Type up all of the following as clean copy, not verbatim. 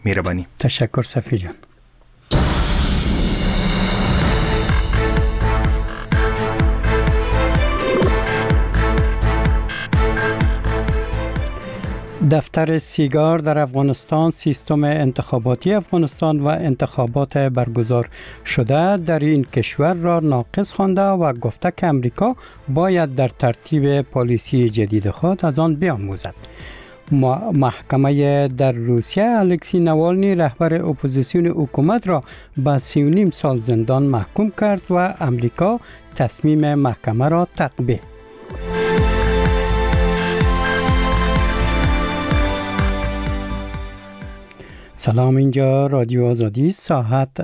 مهربانی. تشکر صفی جان. دفتر سیگار در افغانستان سیستم انتخاباتی افغانستان و انتخابات برگزار شده در این کشور را ناقص خوانده و گفته که امریکا باید در ترتیب پالیسی جدید خود از آن بیاموزد. محکمه در روسیه الکسی نوالنی رهبر اپوزیسیون حکومت را به 3.5 سال زندان محکوم کرد و امریکا تصمیم محکمه را تقبیه. سلام، اینجا رادیو آزادی، ساعت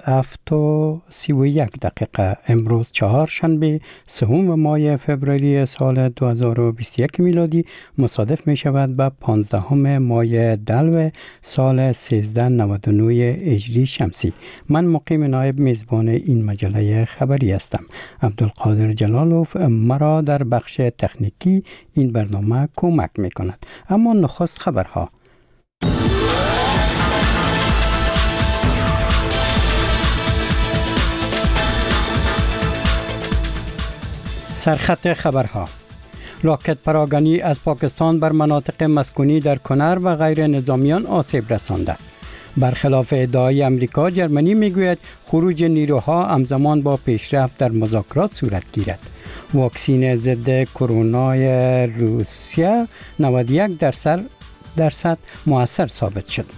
7:31 امروز چهارشنبه 3 ماه فوریه سال 2021 میلادی مصادف می شود به 15 ماه دلو سال 1399 هجری شمسی. من مقیم نایب میزبان این مجله خبری هستم. عبدالقادر جلالوف مرا در بخش تکنیکی این برنامه کمک می کند. اما نخست خبرها. سرخط خبرها: راکت پراگنی از پاکستان بر مناطق مسکونی در کنر و غیر نظامیان آسیب رسانده. برخلاف ادعای امریکا، جرمنی میگوید خروج نیروها همزمان با پیشرفت در مذاکرات صورت گیرد. واکسین ضد کرونا روسیه 91% مؤثر ثابت شد.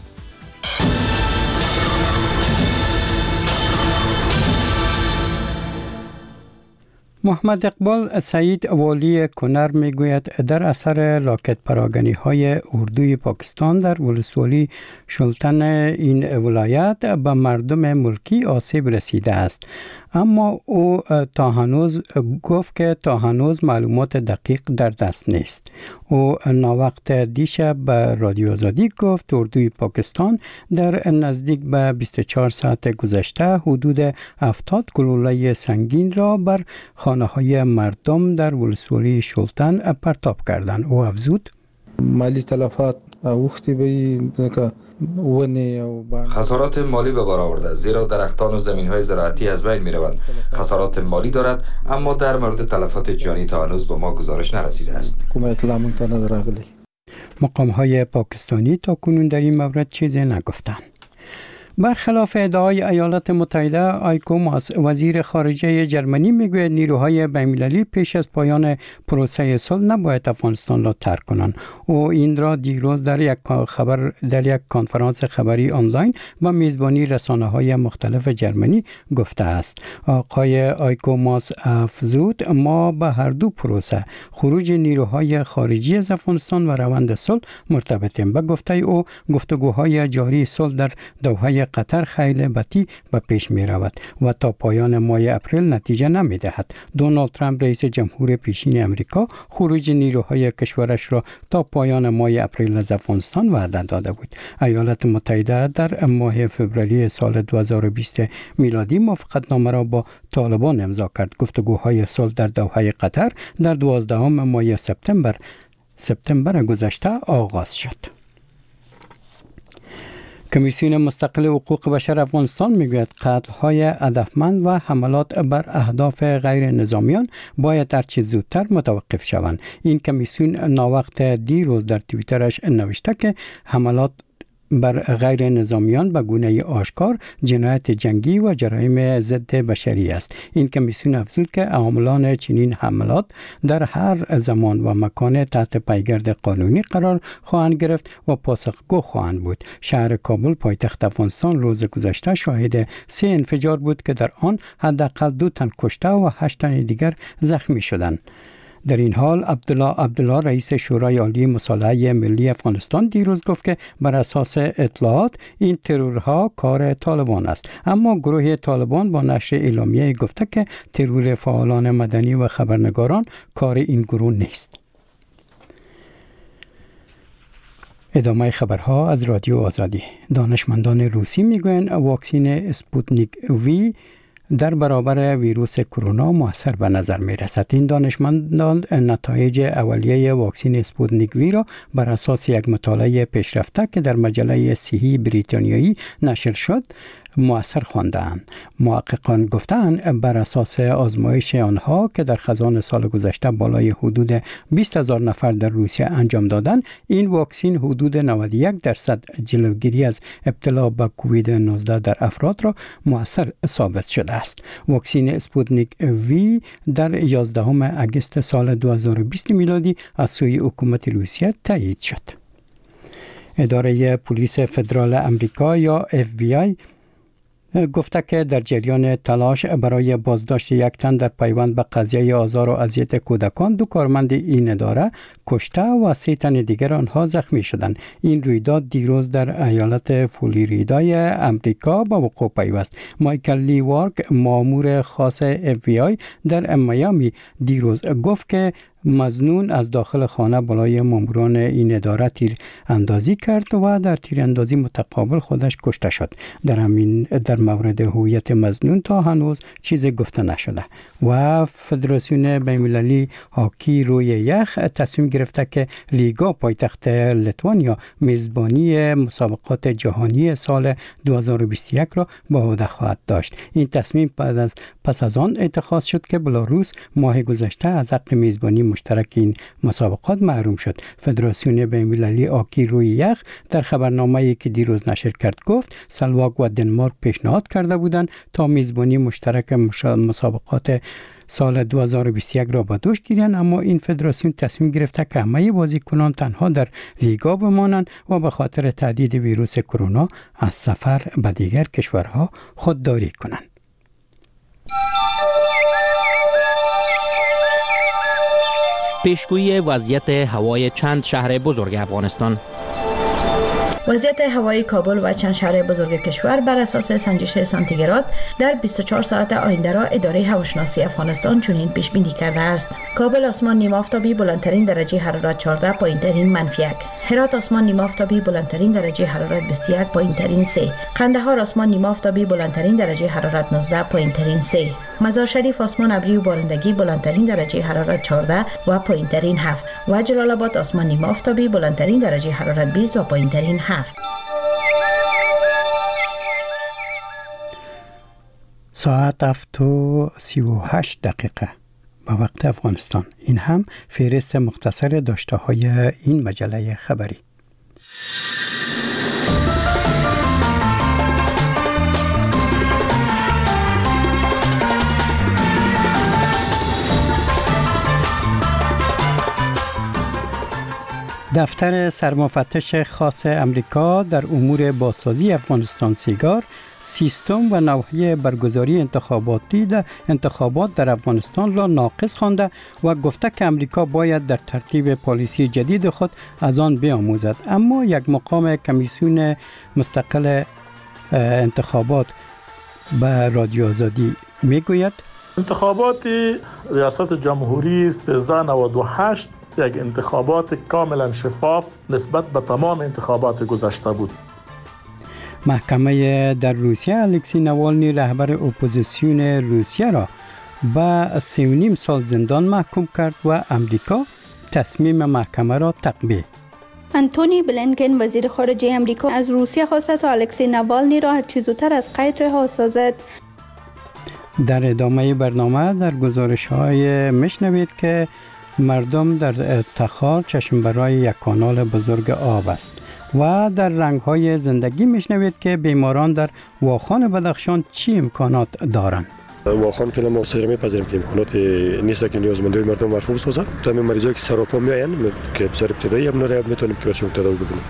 محمد اقبال سعید والی کنر میگوید در اثر راکت پراگنی های اردوی پاکستان در ولسوالی شلتن این ولایت به مردم ملکی آسیب رسیده است. اما او گفت که تا هنوز معلومات دقیق در دست نیست. او ناوقت دیشب به رادیو آزادی گفت اردوی پاکستان در نزدیک به 24 ساعت گذشته حدود 70 گلوله سنگین را بر خانه‌های مردم در ولسوالی شلتن پرتاب کردند. او افزود مالی تلفات وقتی به خسارات مالی به بار آورده، زیرا درختان و زمین‌های زراعتی از بین می‌روند. خسارات مالی دارد، اما در مورد تلفات جانی تا هنوز به ما گزارش نرسیده است. مقام‌های پاکستانی تا کنون در این مورد چیزی نگفتند. برخلاف ادعای ایالات متحده، آیکو ماس وزیر خارجه جرمنی میگوید نیروهای بین‌المللی پیش از پایان پروسه صلح نباید افغانستان را ترک کنند. او این را دیروز در یک کنفرانس خبری آنلاین و میزبانی رسانه‌های مختلف جرمنی گفته است. آقای آیکو ماس افزود ما به هر دو پروسه خروج نیروهای خارجی از افغانستان و روند صلح مرتبطیم. به گفته او گفتگوهای جاری صلح در دوحه قطر خیلی بطی به پیش می رود و تا پایان ماه اپریل نتیجه نمی دهد. دونالد ترامپ رئیس جمهور پیشین امریکا خروج نیروهای کشورش را تا پایان ماه اپریل از افغانستان وعده داده بود. ایالات متحده در ماه فوریه سال 2020 میلادی موافقتنامه را با طالبان امضا کرد. گفتگوهای صلح در دوحه قطر در 12 ماه سپتامبر گذشته آغاز شد. کمیسیون مستقل حقوق بشر افغانستان میگوید قتل‌های هدفمند و حملات بر اهداف غیر نظامیان باید هرچه زودتر متوقف شوند. این کمیسیون ناوقت دیروز در توییترش نوشته که حملات بر غیر نظامیان به گونه آشکار جنایت جنگی و جرایم ضد بشری است. این کمیسیون افزود که عاملان چنین حملات در هر زمان و مکان تحت پیگرد قانونی قرار خواهند گرفت و پاسخگو خواهند بود. شهر کابل پایتخت افغانستان روز گذشته شاهد 3 انفجار بود که در آن حداقل 2 تن کشته و 8 تن دیگر زخمی شدند. در این حال عبدالله رئیس شورای عالی مصالحه ملی افغانستان دیروز گفت که بر اساس اطلاعات این ترورها کار طالبان است، اما گروه طالبان با نشر اعلامیه گفته که ترور فعالان مدنی و خبرنگاران کار این گروه نیست. ادامه خبرها از رادیو آزادی. دانشمندان روسی میگویند واکسن اسپوتنیک وی در برابر ویروس کرونا مؤثر به نظر می رسد. این دانشمندان نتایج اولیه واکسن اسپوتنیک وی را بر اساس یک مطالعه پیشرفته که در مجله صحی بریتانیایی نشر شد مؤثر خواندند. محققان گفتند بر اساس آزمایش آنها که در خزان سال گذشته بالای حدود 20,000 نفر در روسیه انجام دادند، این واکسن حدود 91% جلوگیری از ابتلا به کووید 19 در افراد را مؤثر ثابت شده است. واکسن اسپوتنیک وی در 11 اگست سال 2020 میلادی از سوی حکومت روسیه تایید شد. اداره پلیس فدرال امریکا یا FBI گفته که در جریان تلاش برای بازداشت یک تن در پیوند به قضیه آزار و اذیت کودکان 2 کارمند این اداره کشته و 3 تن دیگر آنها زخمی شدند. این رویداد دیروز در ایالت فلوریدای امریکا به وقوع پیوست. مایکل لی وارک، مأمور خاص FBI در میامی، دیروز گفت که مظنون از داخل خانه بالای ماموران این اداره تیر اندازی کرد و در تیر اندازی متقابل خودش کشته شد. در مورد هویت مظنون تا هنوز چیزی گفته نشده و فدراسیون بین‌المللی هاکی روی یخ تصمیم گرفته که لیگا پایتخت لیتوانیا میزبانی مسابقات جهانی سال 2021 را به عهده خواهد داشت. این تصمیم پس از آن اتخاذ شد که بلاروس ماه گذشته از حق میزبانی مشترک این مسابقات محروم شد. فدراسیون بین‌المللی هاکی روی یخ در خبرنامه‌ای که دیروز نشر کرد گفت سلواک و دنمارک پیشنهاد کرده بودند تا میزبانی مشترک مسابقات سال 2021 را به دوش گیرند، اما این فدراسیون تصمیم گرفته که همه بازیکنان تنها در لیگا بمانند و به خاطر تهدید ویروس کرونا از سفر به دیگر کشورها خودداری کنند. پیشگویی وضعیت هوای چند شهر بزرگ افغانستان. وضعیت هوایی کابل و چند شهر بزرگ کشور بر اساس سنجش سانتیگراد در 24 ساعت آینده را اداره هواشناسی افغانستان چنین پیش بینی کرده است. کابل آسمان نیم آفتابی بلندترین درجه حرارت 14 پایینترین -1. هرات آسمان نیم آفتابی بلندترین درجه حرارت 21 پایینترین 3. قندهار آسمان نیم آفتابی بلندترین درجه حرارت 19 پایینترین 3. مزار شریف آسمان ابری و بارندگی بلندترین درجه حرارت 14 و پایینترین 7 و جلال آباد آسمان نیم آفتابی بلندترین درجه حرارت 20 و پایینترین 7. ساعت 7:38 به وقت افغانستان. این هم فهرست مختصر داشته های این مجله خبری. دفتر سرمفتش خاص امریکا در امور بازسازی افغانستان سیگار سیستم و نوحه برگزاری انتخابات در افغانستان را ناقص خوانده و گفته که امریکا باید در ترتیب پالیسی جدید خود از آن بیاموزد. اما یک مقام کمیسیون مستقل انتخابات به رادیو آزادی میگوید انتخابات ریاست جمهوری 1398 یک انتخابات کاملا شفاف نسبت به تمام انتخابات گذشته بود. محکمه در روسیه الکسی نوالنی رهبر اپوزیسیون روسیه را به 3.5 سال زندان محکوم کرد و امریکا تصمیم محکمه را تقبیل. انتونی بلینکن وزیر خارجه امریکا از روسیه خواسته تا الکسی نوالنی را هر چه زودتر از قید رها سازد. در ادامه برنامه در گزارش‌های میشنوید که مردم در تخار چشم برای یک کانال بزرگ آب است و در رنگ‌های زندگی میشنوید که بیماران در واخان بدخشان چی امکانات دارند. واخان فعلا ما سر می‌پذیریم که امکانات نیست که نیازمندی مردم مرفوع سازد. تمام مریضایی که سراپا میآیند که بسیار ابتدایی هم میتونیم که برشون تداوی بکنیم.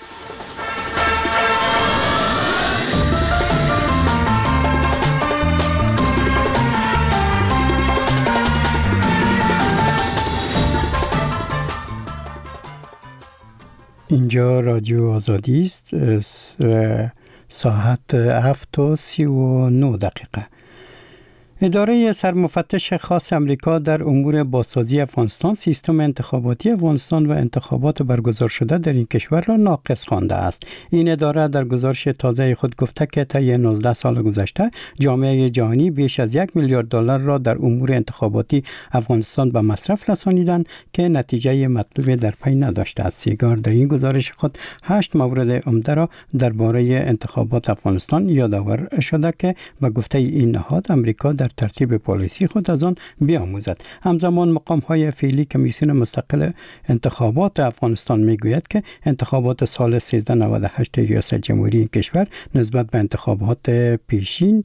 اینجا رادیو آزادی است. ساعت 7:39. اداره سرمفتش خاص امریکا در امور بازسازی افغانستان سیستم انتخاباتی افغانستان و انتخابات برگزار شده در این کشور را ناقص خوانده است. این اداره در گزارش تازه خود گفته که طی 19 سال گذشته جامعه جهانی بیش از $1 میلیارد را در امور انتخاباتی افغانستان به مصرف رسانیدند که نتیجه مطلوب در پی نداشته است. سیگار در این گزارش خود 8 مورد عمده را درباره انتخابات افغانستان یادآور شده که به گفته این نهاد امریکا در ترتیب پالیسی خود از آن بیاموزد. همزمان مقام‌های فعلی کمیسیون مستقل انتخابات افغانستان میگوید که انتخابات سال 1398 ریاست جمهوری این کشور نسبت به انتخابات پیشین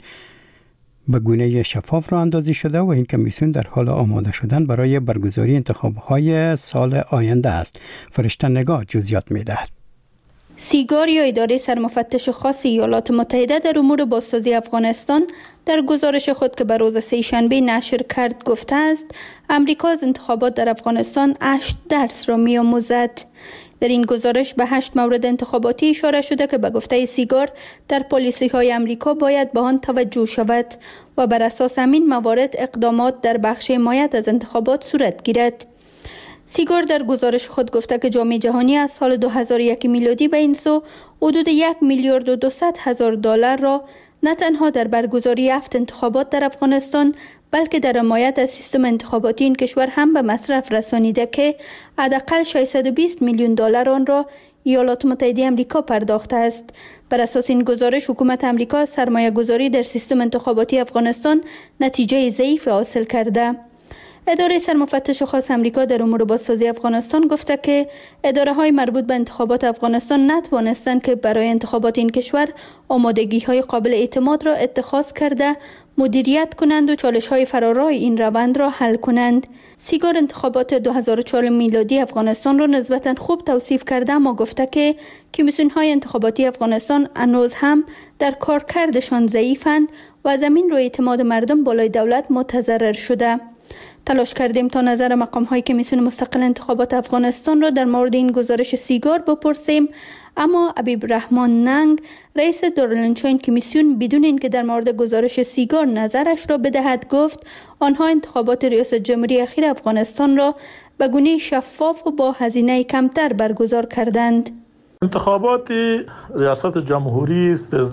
به گونه شفاف راه اندازی شده و این کمیسیون در حال آماده شدن برای برگزاری انتخابات سال آینده است. فرشته نگاه جزئیات می‌دهد. سیگار یا اداره سرمفتش خاص ایالات متحده در امور بازسازی افغانستان در گزارش خود که به روز سه‌شنبه نشر کرد گفته است امریکا از انتخابات در افغانستان 8 درس را می‌آموزد. در این گزارش به 8 مورد انتخاباتی اشاره شده که به گفته سیگار در پالیسی‌های امریکا باید به آن توجه شود و بر اساس همین موارد اقدامات در بخش حمایت از انتخابات صورت گیرد. سیگار در گزارش خود گفته که جامعه جهانی از سال 2001 میلادی به این سو حدود $1 میلیارد و 200 هزار را نه تنها در برگزاری 7 انتخابات در افغانستان بلکه در حمایت از سیستم انتخاباتی این کشور هم به مصرف رسانیده که حداقل $620 میلیون آن را ایالات متحده آمریکا پرداخته است. بر اساس این گزارش حکومت آمریکا از سرمایه گذاری در سیستم انتخاباتی افغانستان نتیجه ضعیف حاصل کرده. اداره سرمفتش خاص امریکا در امور بازسازی افغانستان گفته که اداره‌های مربوط به انتخابات افغانستان نتوانستند که برای انتخابات این کشور آمادگی‌های قابل اعتماد را اتخاذ کرده مدیریت کنند و چالش‌های فرارای این روند را حل کنند. سیگار انتخابات 2004 میلادی افغانستان را نسبتاً خوب توصیف کرده اما گفته که کمیسیون‌های انتخاباتی افغانستان هنوز هم در کارکردشان ضعیفند و از همین رو اعتماد مردم بالای دولت متضرر شده. تلاش کردیم تا نظر مقام‌های کمیسیون مستقل انتخابات افغانستان را در مورد این گزارش سیگار بپرسیم اما حبیب رحمان ننگ رئیس دارالانشا این کمیسیون بدون اینکه در مورد گزارش سیگار نظرش را بدهد گفت آنها انتخابات ریاست جمهوری اخیر افغانستان را به گونه شفاف و با هزینه کمتر برگزار کردند. انتخابات ریاست جمهوری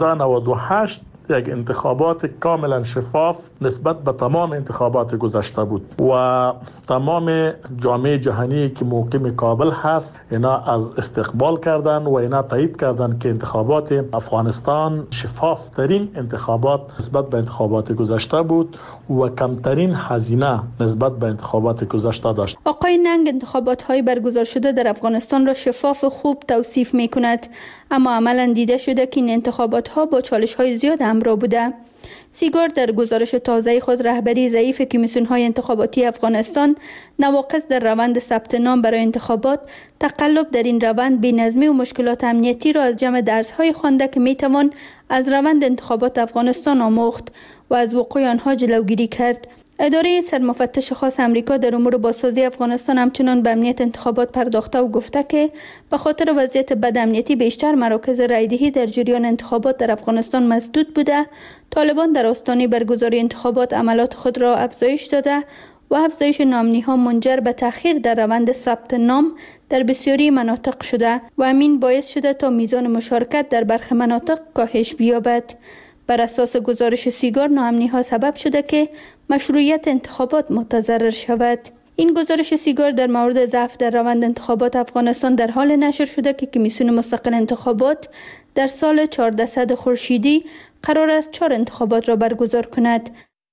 1398 یک انتخابات کاملا شفاف نسبت به تمام انتخابات گذشته بود و تمام جامعه جهانی که موقع کابل هست اینا از استقبال کردن و اینا تایید کردن که انتخابات افغانستان شفاف ترین انتخابات نسبت به انتخابات گذشته بود و کمترین هزینه نسبت به انتخابات گذشته داشت. آقای ننگ انتخابات های برگزار شده در افغانستان را شفاف و خوب توصیف می کند اما عملاً دیده شده که این انتخابات ها با چالش های زیاد همراه بوده. سیگار در گزارش تازه خود رهبری ضعیف کمیسیون‌های انتخاباتی افغانستان، نواقص در روند ثبت نام برای انتخابات، تقلب در این روند، بی‌نظمی و مشکلات امنیتی را از جمع درس‌های خوانده که می‌توان از روند انتخابات افغانستان آموخت و از وقوع آنها جلوگیری کرد. اداره سرمفتش خاص امریکا در امور بازسازی افغانستان همچنان به امنیت انتخابات پرداخته و گفته که به خاطر وضعیت بد امنیتی بیشتر مراکز رایدهی در جریان انتخابات در افغانستان مسدود بوده. طالبان در آستانه برگزاری انتخابات عملات خود را افزایش داده و افزایش نامنی‌ها منجر به تأخیر در روند ثبت نام در بسیاری مناطق شده و همین باعث شده تا میزان مشارکت در برخی مناطق کاهش بیابد. بر اساس گزارش سیگار، ناامنی‌ها سبب شده که مشروعیت انتخابات متضرر شود. این گزارش سیگار در مورد ضعف در روند انتخابات افغانستان در حال نشر شده که کمیسیون مستقل انتخابات در سال 1400 خورشیدی قرار است 4 انتخابات را برگزار کند.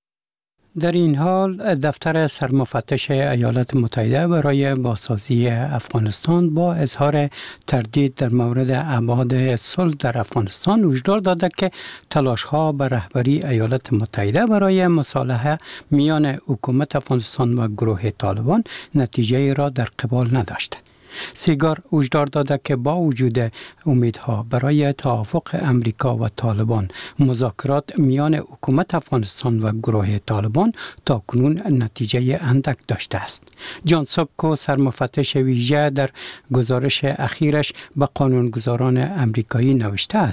در این حال دفتر سرمفتش ایالات متحده برای بازسازی افغانستان با اظهار تردید در مورد ابعاد صلح در افغانستان هشدار داده که تلاش‌ها به رهبری ایالات متحده برای مصالحه میان حکومت افغانستان و گروه طالبان نتیجه را در قبال نداشته. سیگار هشدار داده که با وجود امیدها برای توافق امریکا و طالبان، مذاکرات میان حکومت افغانستان و گروه طالبان تاکنون نتیجه اندک داشته است. جان سابکو، سرمفتش ویژه، در گزارش اخیرش به قانونگذاران امریکایی نوشته است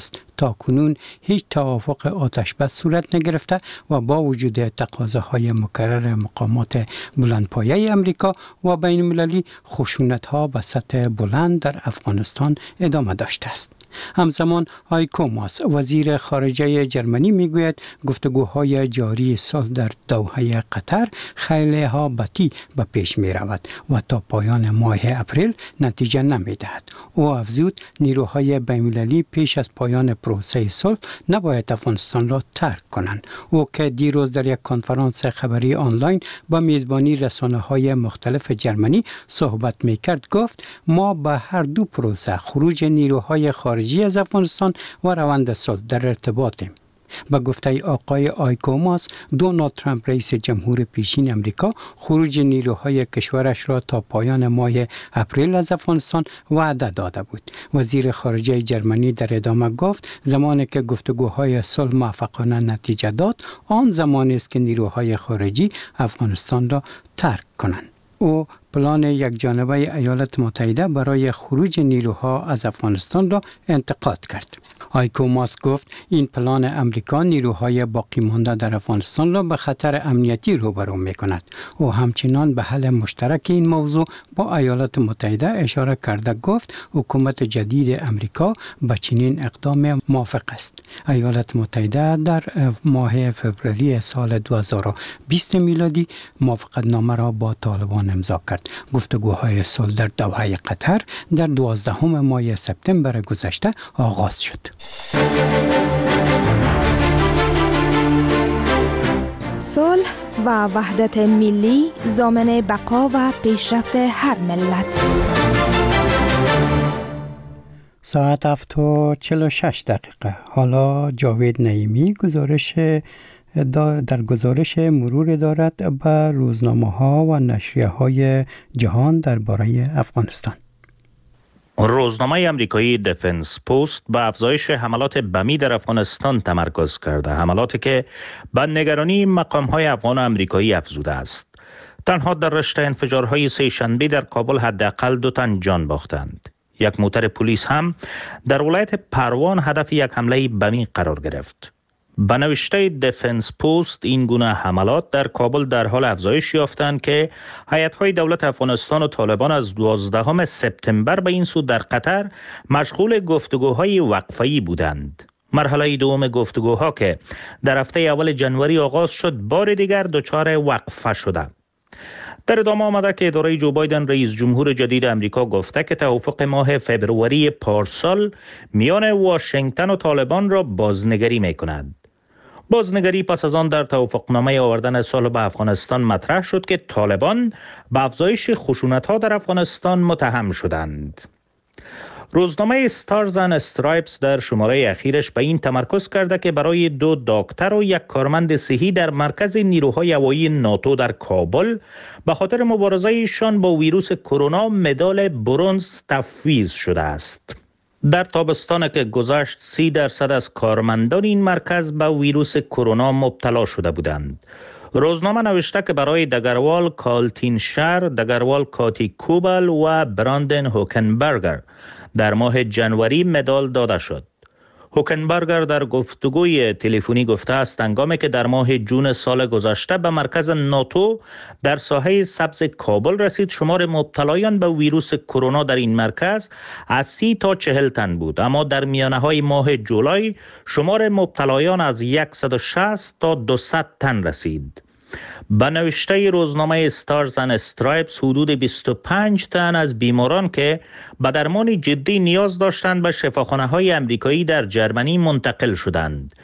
تاکنون هیچ توافق آتشبس صورت نگرفته و با وجود تقاضاهای مکرر مقامات بلندپایه امریکا و بین المللی خشونت‌ها به سطح بلند در افغانستان ادامه داشته است. همزمان هایکو ماس وزیر خارجه جرمنی میگوید گفتگوهای جاری صلح در دوحه قطر خیلی ها بطی به پیش می رود و تا پایان ماه اپریل نتیجه نمی دهد. او افزود نیروهای بین‌المللی پیش از پایان پروسه صلح نباید افغانستان را ترک کنند. او که دیروز در یک کنفرانس خبری آنلاین با میزبانی رسانه‌های مختلف جرمنی صحبت می کرد گفت ما به هر دو پروسه خروج نیروهای خارجی از افغانستان و روند صلح در ارتباطیم. با گفته آقای هایکو ماس، دونالد ترامپ رئیس جمهور پیشین امریکا خروج نیروهای کشورش را تا پایان ماه اپریل از افغانستان وعده داده بود. وزیر خارجه جرمنی در ادامه گفت زمانی که گفتگوهای صلح موفقانه نتیجه داد، آن زمانی است که نیروهای خارجی افغانستان را ترک کنند. او پلان یک جانبه ایالات متحده برای خروج نیروها از افغانستان را انتقاد کرد. هایکو ماس گفت این پلان امریکا نیروهای باقی مانده در افغانستان را به خطر امنیتی روبرو می کند. او همچنان به حل مشترک این موضوع با ایالات متحده اشاره کرده گفت حکومت جدید امریکا به چنین اقدام موافق است. ایالات متحده در ماه فوریه سال 2020 میلادی موافقتنامه را با طالبان امضا کرد. گفتگوهای صلح در دوحه قطر در 12 ماه سپتامبر گذشته آغاز شد. صلح و وحدت ملی ضامن بقا و پیشرفت هر ملت. ساعت 7:46. حالا جاوید نعیمی در گزارش مرور دارد به روزنامه‌ها و نشریه‌های جهان درباره افغانستان. روزنامه آمریکایی دفنس پوست به افزایش حملات بمی در افغانستان تمرکز کرده، حملاتی که به نگرانی مقام‌های افغان و آمریکایی افزوده است. تنها در رشته انفجارهای سه شنبه در کابل حداقل 2 تن جان باختند. یک موتر پلیس هم در ولایت پروان هدف یک حمله بمی قرار گرفت. به نوشته دفنس پوست این گونه حملات در کابل در حال افزایش یافتند که هیئت‌های دولت افغانستان و طالبان از 12 سپتامبر به این سو در قطر مشغول گفتگوهای وقفه‌ای بودند. مرحله دوم گفتگوها که در هفته اول جنوری آغاز شد بار دیگر دچار وقفه شده. در ادامه آمده که اداره جو بایدن رئیس جمهور جدید امریکا گفته که توافق ماه فوریه پارسال میان واشنگتن و طالبان را بازنگری می‌کند. بازنگری پس از آن در توافقنامه آوردن صلح به افغانستان مطرح شد که طالبان به افزایش خشونت‌ها در افغانستان متهم شدند. روزنامه استارز اند استرایپس در شماره اخیرش به این تمرکز کرده که برای 2 دکتر و 1 کارمند صحی در مرکز نیروهای هوایی ناتو در کابل به خاطر مبارزه‌شان با ویروس کرونا مدال برنز تفویض شده است. در تابستان که گذشت 30% از کارمندان این مرکز به ویروس کرونا مبتلا شده بودند. روزنامه نوشته که برای دگروال کالتینشر، دگروال کاتی کوبل و براندن هوکنبرگر در ماه جنوری مدال داده شد. هوکنبرگر در گفتگوی تلفنی گفته است هنگامی که در ماه جون سال گذشته به مرکز ناتو در ساحه سبز کابل رسید، شمار مبتلایان به ویروس کرونا در این مرکز از 30 تا 40 تن بود، اما در میانه‌های ماه جولای شمار مبتلایان از 160 تا 200 تن رسید. به نوشته روزنامه استارز اند استرایپس حدود 25 تن از بیماران که به درمان جدی نیاز داشتند به شفاخانه‌های آمریکایی در جرمنی منتقل شدند.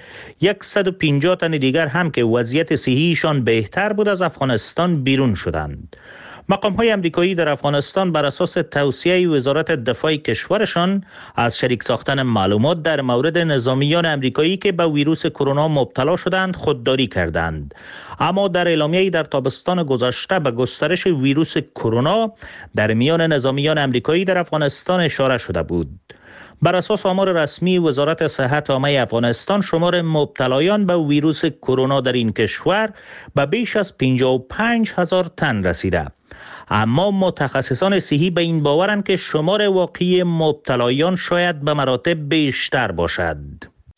150 تن دیگر هم که وضعیت صحیشان بهتر بود از افغانستان بیرون شدند. مقام‌های آمریکایی در افغانستان بر اساس توصیه وزارت دفاع کشورشان از شریک ساختن معلومات در مورد نظامیان آمریکایی که به ویروس کرونا مبتلا شدند خودداری کردند. اما در اعلامیه‌ای در تابستان گذشته به گسترش ویروس کرونا در میان نظامیان آمریکایی در افغانستان اشاره شده بود. بر اساس آمار رسمی وزارت صحت عامه افغانستان شمار مبتلایان به ویروس کرونا در این کشور به بیش از 55,000 تن رسیده. اما متخصصان صحی به این باورند که شمار واقعی مبتلایان شاید به مراتب بیشتر باشد.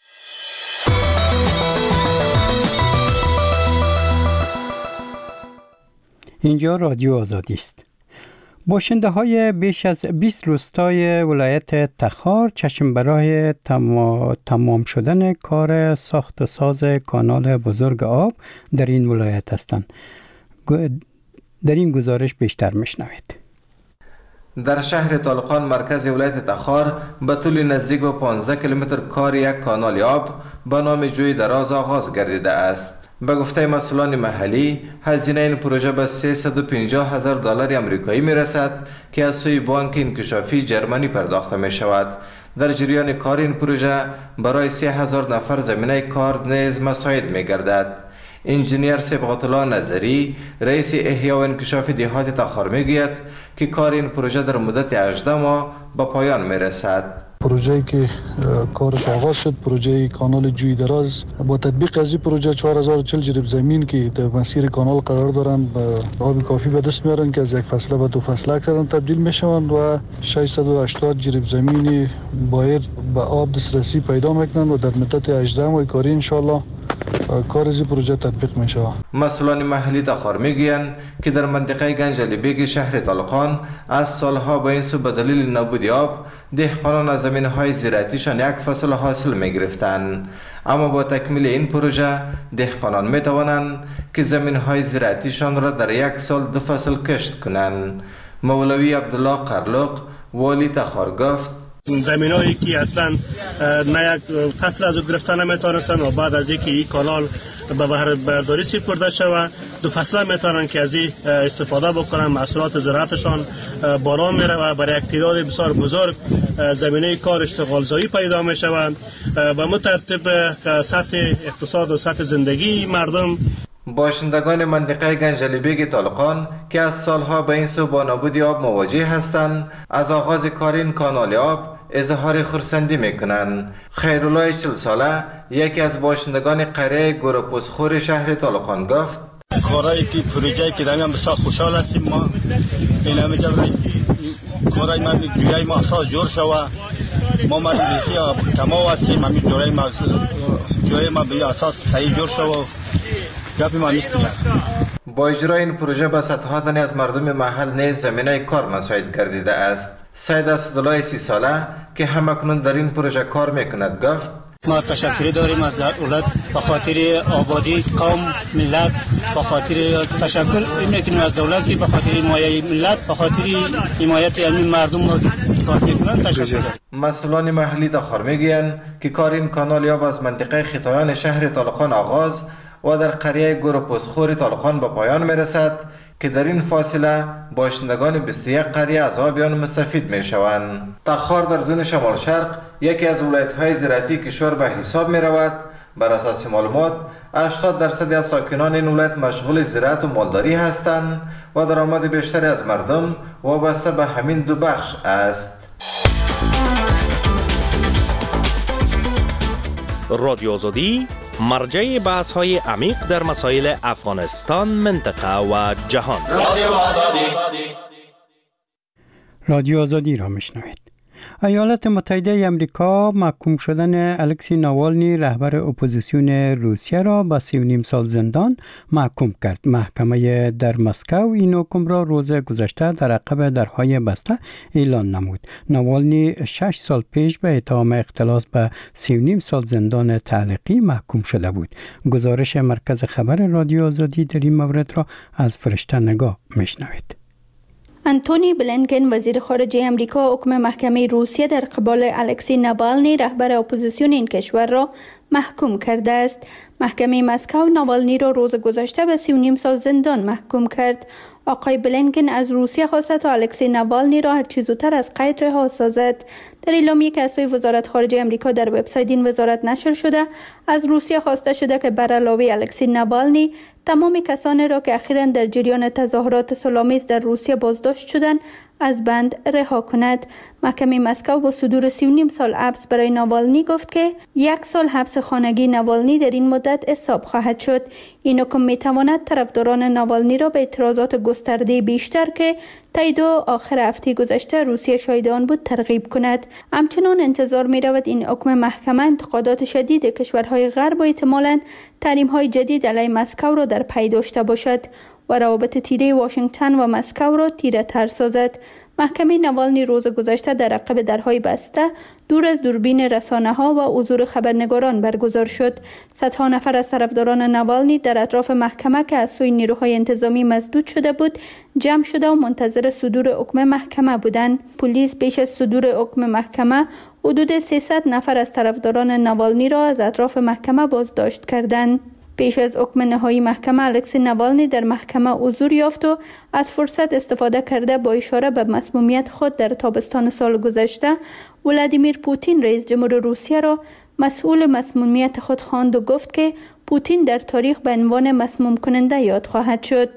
اینجا رادیو آزادی است. باشنده های بیش از 20 روستای ولایت تخار چشم برای تمام شدن کار ساخت و ساز کانال بزرگ آب در این ولایت هستند. در این گزارش بیشتر میشنوید. در شهر طالقان مرکز ولایت تخار به طول نزدیک به 15 کیلومتر کار یک کانال آب به نام جوی دراز آغاز گردیده است. به گفته مسئولان محلی هزینه این پروژه به $350,000 آمریکایی میرسد که از سوی بانک انکشافی جرمنی پرداخته می شود. در جریان کار این پروژه برای 3,000 نفر زمینه کار نیز مساعد می گردد. انجینیر صبغت الله نظری رئیس احیا و انکشاف دهات تخار میگوید که کار این پروژه در مدت 18 ماه به پایان می رسد. پروژه‌ای که کارش آغاز شد، پروژه کانال جوی دراز، با تطبیق از این پروژه 4040 جریب زمین که در مسیر کانال قرار دارند آب کافی به دست میارن که از یک فصله به دو فصله اکثرا تبدیل میشوند و 680 جریب زمین باید به آب دسترسی پیدا میکنند و در مدت 18 ماه کاری انشالله کار از این پروژه تطبیق می شود. مسئولان محلی تخار میگویند که در منطقه گنجلی بیگ شهر طالقان از سالها به این سو به دلیل نبود آب دهقانان از زمین‌های زراعتیشان یک فصل حاصل می گرفتند، اما با تکمیل این پروژه دهقانان می توانند که زمین‌های زراعتیشان را در یک سال 2 فصل کشت کنند. مولوی عبدالله قرلق والی تخار گفت زمینایی که اصلا نه یک فصل از گرفتن نمیتونستن و بعد از اینکه این کانال به بهره برداری سپرده شود 2 فصل میتونن که از این استفاده بکنن، محصولات زراعتشان بالا میره و برای یک تعداد بسیار بزرگ زمینه کار اشتغال زایی پیدا می شوند. به مترتب سطح اقتصاد و سطح زندگی مردم باشندگان منطقه گنجلی بیگ طالقان که از سالها به این سو با نبود آب مواجه هستند از آغاز کار این کانال آب اظهار خرسندی میکنند. خیرالله 40 ساله یکی از باشندگان قریه گروپوسخور شهر طالقان گفت کارایی که پروژه‌ای که داریم بسیار خوشحال هستیم. ما این همه جبرای کارای ما جویای ما اساس جور شوه، ما بسیار کما هستیم، همین جویای ما به اساس صحیح جور شوه. با اجرای این پروژه به صدها تن از مردم محل نیز زمینه کار مساعد گردیده است. سید اسدالله 30 ساله که همکنون در این پروژه کار میکند گفت ما تشکری داریم از دولت به خاطر آبادی قوم ملت، به خاطر تشکر میکنیم از دولت که به خاطر حمایت ملت، به خاطر حمایت علمی مردم کار میکنند. تشکر. مسئولان محلی تخار میگویند که کار این کانال آب از منطقه خطایان شهر طالقان آغاز و در قریه گروپوسخور طالقان به پایان میرسد که در این فاصله باشندگان 21 قریه از آب آن مستفید می شوند. تخار در زون شمال شرق یکی از ولایت‌های زراعتی کشور به حساب می رود. بر اساس معلومات 80% از ساکنان این ولایت مشغول زراعت و مالداری هستند و درآمد بیشتری از مردم وابسته به همین دو بخش است. رادیو آزادی مرجع بحث‌های عمیق در مسائل افغانستان، منطقه و جهان. رادیو آزادی را میشنوید. ایالات متحده آمریکا محکوم شدن الکسی ناوالنی رهبر اپوزیسیون روسیه را به 3.5 سال زندان محکوم کرد. محکمه در مسکو این حکم را روز گذشته در عقب درهای بسته اعلان نمود. ناوالنی 6 سال پیش به اتهام اختلاس به 3.5 سال زندان تعلیقی محکوم شده بود. گزارش مرکز خبر رادیو آزادی در این مورد را از فرشته نگاه میشنوید. انتونی بلینکن وزیر خارجه امریکا حکم محکمه روسیه در قبال الکسی ناوالنی رهبر اپوزیسیون این کشور را محکوم کرده است. محکمه مسکو ناوالنی را روز گذشته به 3.5 سال زندان محکوم کرد. آقای بلینکن از روسیه خواسته تا الکسی ناوالنی را هر چه زودتر از قید رها سازد. در اعلامیه‌ای که از سوی وزارت خارجه آمریکا در وبسایت این وزارت نشر شده، از روسیه خواسته شده که بر علاوه الکسی ناوالنی تمام کسانی را که اخیراً در جریان تظاهرات صلح‌آمیز در روسیه بازداشت شدند از بند رها کند. محکمه مسکو با صدور 3.5 سال حبس برای ناوالنی گفت که 1 سال حبس خانگی ناوالنی در این مدت حساب خواهد شد. این حکم میتواند طرفداران ناوالنی را به اعتراضات گسترده بیشتر که طی 2 آخر هفته گذشته روسیه شاهد آن بود ترغیب کند. همچنان انتظار می رود این حکم محکمه انتقادات شدید کشورهای غرب و احتمالاً تحریم‌های جدید علیه مسکو را در پی داشته باشد. و روابط تیره واشنگتن و مسکو را تیره تر سازد. محکمه نوالنی روز گذشته در عقب درهای بسته دور از دوربین رسانه ها و حضور خبرنگاران برگزار شد. صدها نفر از طرفداران نوالنی در اطراف محکمه که از سوی نیروهای انتظامی مسدود شده بود جمع شده و منتظر صدور حکم محکمه بودند. پلیس پیش از صدور حکم محکمه حدود 300 نفر از طرفداران نوالنی را از اطراف محکمه بازداشت کردند. پیش از حکم نهایی محکمه الکسی نوالنی در محکمه حضور یافت و از فرصت استفاده کرده با اشاره به مسمومیت خود در تابستان سال گذشته ولادیمیر پوتین رئیس جمهور روسیه را مسئول مسمومیت خود خواند و گفت که پوتین در تاریخ به عنوان مسموم کننده یاد خواهد شد.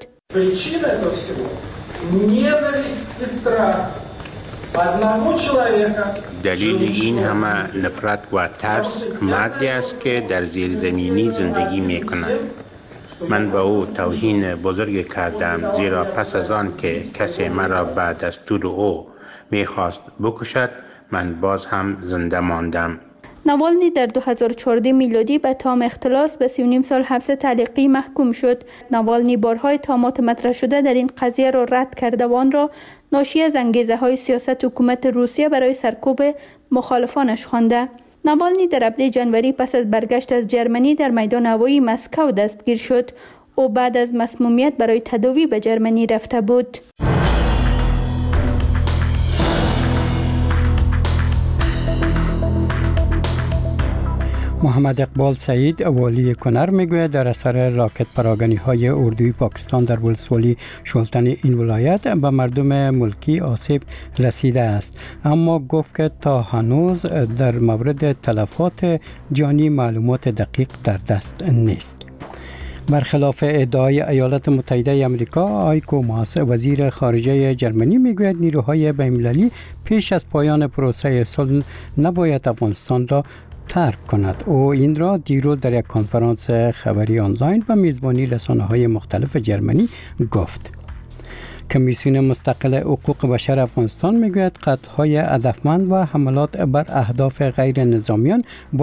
دلیل این همه نفرت و ترس مردی است که در زیرزمینی زندگی می کند. من به او توهین بزرگ کردم زیرا پس از آن که کسی مرا به دستور او می خواست بکشد من باز هم زنده ماندم. نوالنی در 2014 میلادی به تهم اختلاس به 3.5 سال حبس تعلیقی محکوم شد. نوالنی بارها اتهامات مطرح شده در این قضیه را رد کرده و آن را ناشی از انگیزه‌های سیاست حکومت روسیه برای سرکوب مخالفانش خوانده. نوالنی در ابریل جنوری پس از برگشت از جرمنی در میدان هوایی مسکو دستگیر شد. او بعد از مسمومیت برای تداوی به جرمنی رفته بود. محمد اقبال سعید والی کنر میگوید در اثر راکت پراگنی های اردوی پاکستان در ولسوالی شلتن این ولایت به مردم ملکی آسیب رسیده است، اما گفت که تا هنوز در مورد تلفات جانی معلومات دقیق در دست نیست. برخلاف ادعای ایالات متحده آمریکا، آیکو ماس وزیر خارجه جرمنی میگوید نیروهای بین‌المللی پیش از پایان پروسه صلح نباید افغانستان را ترک کند. او این را دیروز در یک کنفرانس خبری آنلاین و میزبانی رسانه‌های مختلف جرمنی گفت. کمیسیون مستقل حقوق بشر افغانستان میگوید قتل‌های هدفمند و حملات بر اهداف غیر نظامیان با